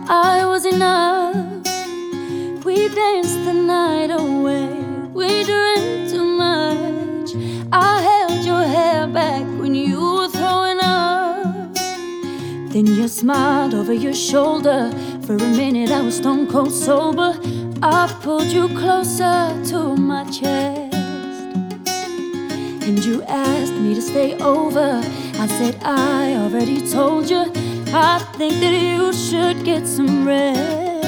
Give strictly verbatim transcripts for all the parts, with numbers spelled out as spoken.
I was enough. We danced the night away. We drank too much. I held your hair back when you were throwing up. Then you smiled over your shoulder. For a minute I was stone cold sober. I pulled you closer to my chest, and you asked me to stay over. I said I already told you, I think that you should get some rest.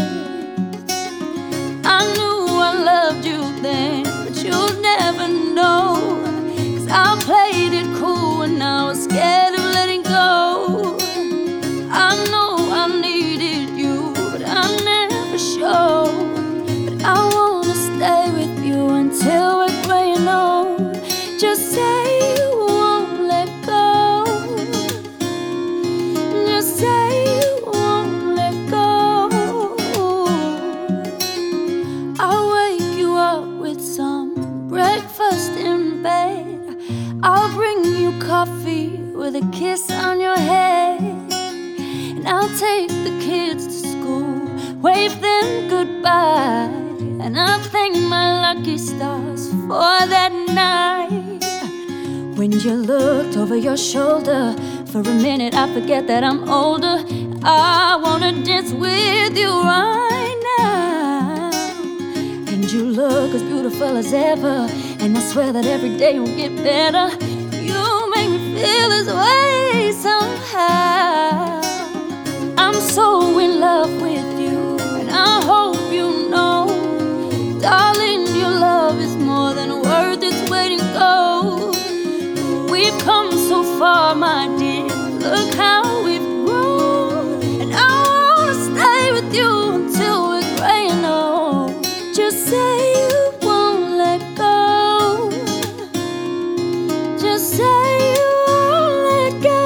I knew I loved you then, but you'll never know, 'cause I played it cool and I was scared of letting go. I know I needed you, but I never showed. But I wanna stay with you until we're gray and old. Just say you won't let go. Just say you won't let go. I'll wake you up with some breakfast in bed. I'll bring you coffee with a kiss on your head. And I'll take the kids to school, wave them goodbye. And I'll thank my lucky stars for that night when you looked over your shoulder. For a minute I forget that I'm older. I wanna dance with you right now. And you look as beautiful as ever, and I swear that every day will get better. You make me feel this way somehow. I'm so in love with you, and I hope you know, darling, your love is more than worth its weight in gold. We've come so far, my dear, look how we've grown. And I wanna stay with you until we're gray and old. Just say you won't let go. Just say you won't let go.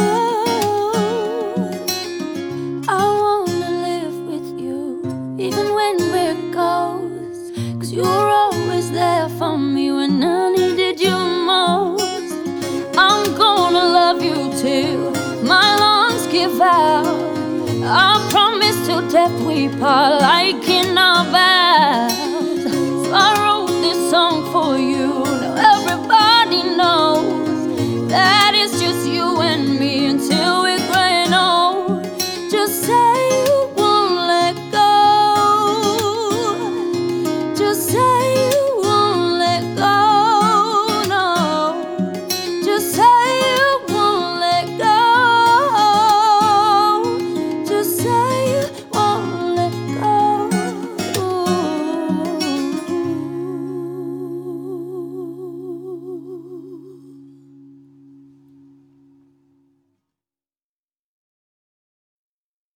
I wanna live with you even when we're ghosts, 'cause you were always there for me when I needed you most. I'm gonna love you till my lungs give out. I promise till death we part, like in our vows. So I wrote this song for you. Now everybody knows that